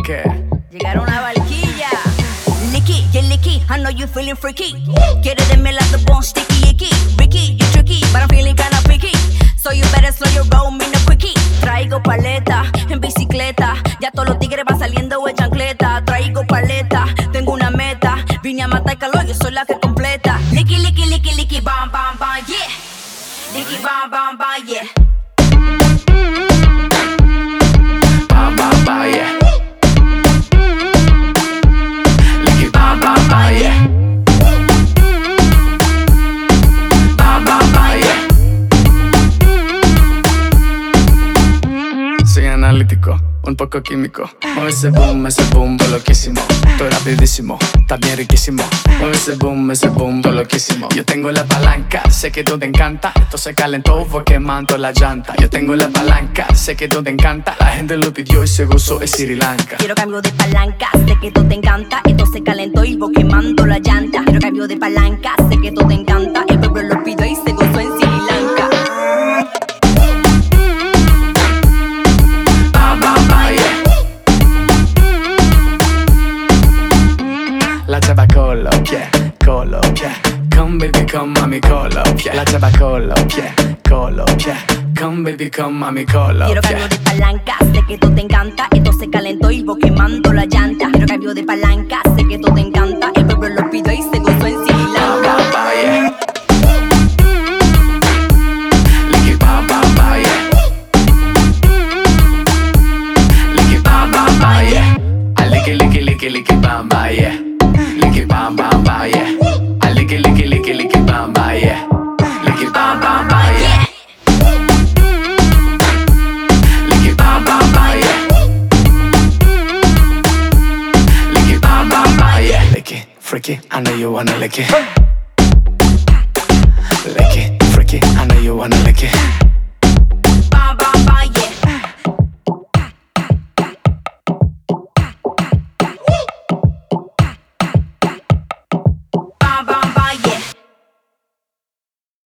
¿Qué? Llegaron a Barquilla. Licky, yeah, licky, I know you feeling freaky. Quiere de me like the bone sticky, icky. Ricky, you tricky, but I'm feeling kinda picky. So you better slow your roll, me no quickie. Traigo paleta en bicicleta. Ya todos los tigres van saliendo de chancleta. Traigo paleta, tengo una meta. Vine a matar calor, yo soy la que completa. Licky, licky, licky, licky, bam, bam, bam, yeah. Licky, bam, bam, bam, yeah. Bam, bam, bam, yeah. Licky, bam, bam, bam, yeah. Bam, bam, bam, yeah. Soy analítico, un poco químico. Mueve ese boom, loquísimo. Todo rapidísimo, está bien riquísimo. Mueve ese boom, todo loquísimo. Yo tengo la palanca, sé que tú te encanta. Esto se calentó, fue quemando la llanta. Yo tengo la palanca, sé que tú te encanta. La gente lo pidió y se gozó en Sri Lanka. Quiero cambio de palanca, sé que todo te encanta. Esto se calentó y voy quemando la llanta. Quiero cambio de palanca, sé que todo te encanta. El pueblo lo pidió y se gozó en Sri Lanka. La chava colo, yeah, colo, yeah. Come baby, come mami, colo, yeah. La chava colo, yeah, colo, yeah. Come baby, come mami, colo, Quiero cambio de palanca, sé que todo te encanta. Esto se calentó y voy quemando la llanta. Quiero cambio de palanca, sé que todo te encanta. El pueblo lo pidió y se gozó en Sri Lanka. yeah. Licky, bam, bam, bam, yeah. Licky, bam, bam, bam, yeah. I licky, licky, licky, licky, bam, bam, yeah. Licky, bam, bam, bam, yeah. I licky, licky, licky, licky, bam, bam, yeah. Licky, bam, bam, bam, yeah. Licky, bam, bam, bam, yeah. Licky, bam, bam, bam, yeah. Licky, freaky, I know you wanna lick it. Lick it, freaky, I know you wanna lick it.